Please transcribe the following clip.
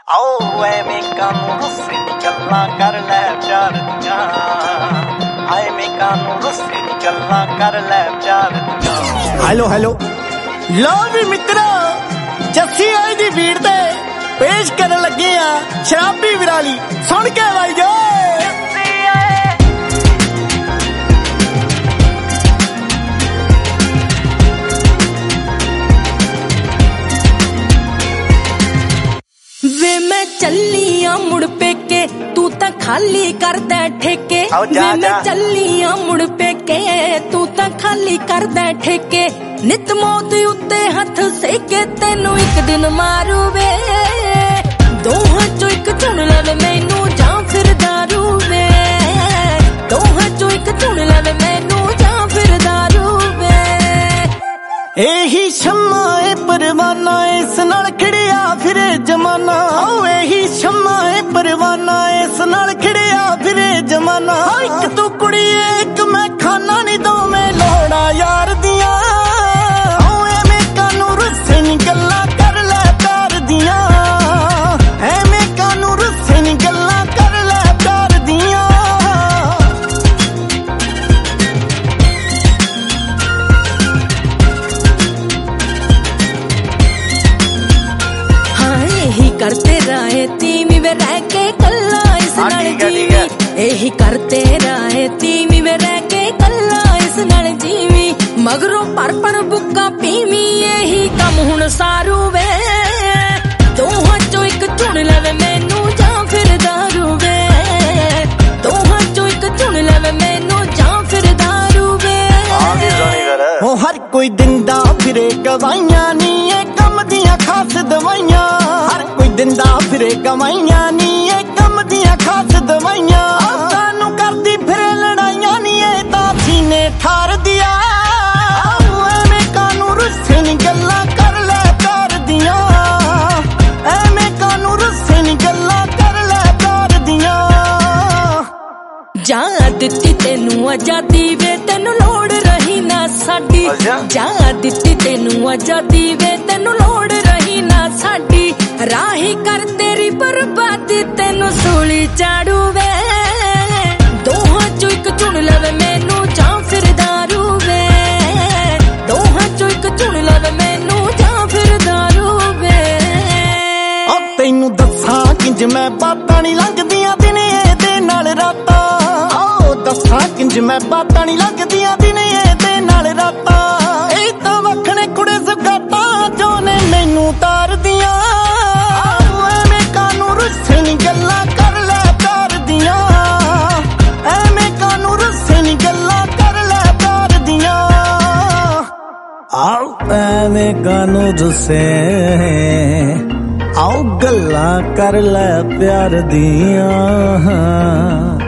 आओ ਐਵੇਂ ਕਾਨੂੰ ਰੁੱਸੇ ਨੀ ਗੱਲਾਂ ਕਰ ਲੈ ਪਿਆਰ ਦੀਆਂ ਐਵੇਂ ਕਾਨੂੰ ਰੁੱਸੇ ਨੀ ਗੱਲਾਂ ਕਰ ਲੈ ਪਿਆਰ ਦੀਆਂ। ਹੈਲੋ ਲੋ ਵੀ ਮਿੱਤਰੋ, ਜੱਸੀ ਆਈ ਦੀ ਭੀੜ ਤੇ ਪੇਸ਼ ਕਰਨ ਲੱਗੇ ਆ ਸ਼ਰਾਬੀ ਵਿਰਾਲੀ, ਸੁਣ ਕੇ ਬਾਈ ਜੋ ਵੇ ਮੈਂ ਚੱਲੀ ਆ ਮੁੜ ਪੇਕੇ, ਤੂੰ ਤਾਂ ਖਾਲੀ ਕਰਦਾ ਠੇਕੇ। ਵੇ ਮੈਂ ਚੱਲੀ ਆ ਮੁੜ ਪੇਕੇ, ਤੂੰ ਤਾਂ ਖਾਲੀ ਕਰਦਾ ਠੇਕੇ। ਨਿਤ ਮੌਤ ਉੱਤੇ ਹੱਥ ਸੇਕੇ, ਤੈਨੂੰ ਇੱਕ ਦਿਨ ਮਾਰੂ ਵੇ। ਦੋਹਾਂ ਚੋਂ ਇੱਕ ਚੁਣ ਲੈ ਮੈਨੂੰ ਜਾਂ ਫਿਰ ਦਾਰੂ ਵੇ। ਦੋਹਾਂ ਚੋਂ ਇੱਕ ਚੁਣ ਲੈ ਮੈਨੂੰ ਜਾਂ ਫਿਰ ਦਾਰੂ ਵੇ। ਇਹੀ ਸ਼ਮਾ ਏ ਪਰਵਾਨਾ, ਇਸ ਨਾਲ ਖੜਿਆ ਫਿਰੇ ਜਮਾਨਾ। ਇਹੀ ਸ਼ਮਾ ਏ ਪਰਵਾਨਾ, ਇਸ ਨਾਲ ਖੜਿਆ ਫਿਰੇ ਜਮਾਨਾ। ਇੱਕ ਤੂੰ ਕੁੜੀਏ ਇੱਕ ਮੈਂ ਖਾਨਾ ਨੀ, ਦੋਵੇਂ ਲੋੜਾ ਯਾਰ ਦੀਆਂ। ਐਵੇਂ ਕਾਨੂੰ ਰੁੱਸੇ ਨੀ ਗੱਲਾਂ ਕਰ ਲੈ ਪਿਆਰ ਦੀਆਂ। ਐਵੇਂ ਕਾਨੂੰ ਰੁੱਸੇ ਨੀ ਗੱਲਾਂ ਕਰ ਲੈ ਪਿਆਰ ਦੀਆਂ। करते रहे तीमी में रह के कल्ला इस नाल जीवी। यही करते रहे तीमी में रह के कल्ला इस नाल जीवी। मगरों परपण बुक्का पीवी, यही कम हुण सारू वे। दोहां चों एक चुन लवे मैनू जां फिर दारू वे। दोहां चों एक चुन लवे मैनू जां फिर दारू वे। ओ हर कोई दिंदा फिरे गवाइयां नी, ये कम दियां खास दवाइयां। ਦਿੰਦਾ ਫਿਰੇ ਗਵਾਈਆਂ ਨੀ, ਇਹ ਕੰਮ ਦੀਆਂ ਖਾਸ ਦਵਾਈਆਂ। ਸਾਨੂੰ ਕਰਦੀ ਫਿਰੇ ਲੜਾਈਆਂ ਨੀ, ਇਹ ਤਾਂ ਸੀਨੇ ਠਾਰ ਦਿਆ। ਐਵੇਂ ਕਾਨੂੰ ਰੁੱਸੇ ਨੀ ਗੱਲਾਂ ਕਰ ਲੈ ਪਿਆਰ ਦੀਆਂ। ਐਵੇਂ ਕਾਨੂੰ ਰੁੱਸੇ ਨੀ ਗੱਲਾਂ ਕਰ ਲੈ ਪਿਆਰ ਦੀਆਂ। ਜਾਂ ਦਿੱਤੀ ਤੈਨੂੰ ਆਜ਼ਾਦੀ ਵੇ, ਤੈਨੂੰ ਲੋੜ ਰਹੀ ਨਾ ਸਾਡੀ। ਜਾਂ ਦਿੱਤੀ ਤੈਨੂੰ ਆਜ਼ਾਦੀ ਵੇ, ਤੈਨੂੰ ਲੋੜ ਰਹੀ ਨਾ ਸਾਡੀ। ਰਾਹੀ ਕਰ ਤੇਰੀ ਬਰਬਾਦੀ, ਤੈਨੂੰ ਸੂਲੀ ਚਾੜੂ ਵੇ। ਦੋਹਾਂ ਚੋਂ ਇੱਕ ਚੁਣ ਲਵੇ ਮੈਨੂੰ ਜਾਂ ਫਿਰ ਦਾਰੂ ਵੇ। ਦੋਹਾਂ ਚੋਂ ਇੱਕ ਚੁਣ ਲਵੇ ਮੈਨੂੰ ਜਾਂ ਫਿਰ ਦਾਰੂ ਵੇ। ਓ ਤੈਨੂੰ ਦੱਸਾਂ ਕਿੰਜ ਮੈਂ ਬਾਤਾਂ ਨੀ ਲੰਘਦੀਆਂ ਦਿਨੇ ਇਹਦੇ ਨਾਲ ਰਾਤਾਂ। ਓ ਦੱਸਾਂ ਕਿੰਜ ਮੈਂ ਬਾਤਾਂ ਨੀ ਲੰਘਦੀਆਂ ਦਿਨੇ ਇਹਦੇ ਨਾਲ ਰਾਤਾਂ। ਇਹ ਤਾਂ ਵੱਖਣੇ ਕੁੜੇ ਸੁਗਾਤਾਂ ਜੋ ਨੇ ਮੈਨੂੰ ਤਾਰਦੀਆਂ। ਗੱਲਾਂ ਕਰ ਲੈ ਪਿਆਰ ਦੀਆਂ। ਐਵੇਂ ਕਾਨੂੰ ਰੁੱਸੇ ਨੀ ਗੱਲਾਂ ਕਰ ਲੈ ਪਿਆਰ ਦੀਆਂ। ਆਓ ਐਵੇਂ ਕਾਨੂੰ ਰੁੱਸੇ, ਆਓ ਗੱਲਾਂ ਕਰ ਲੈ ਪਿਆਰ ਦੀਆਂ।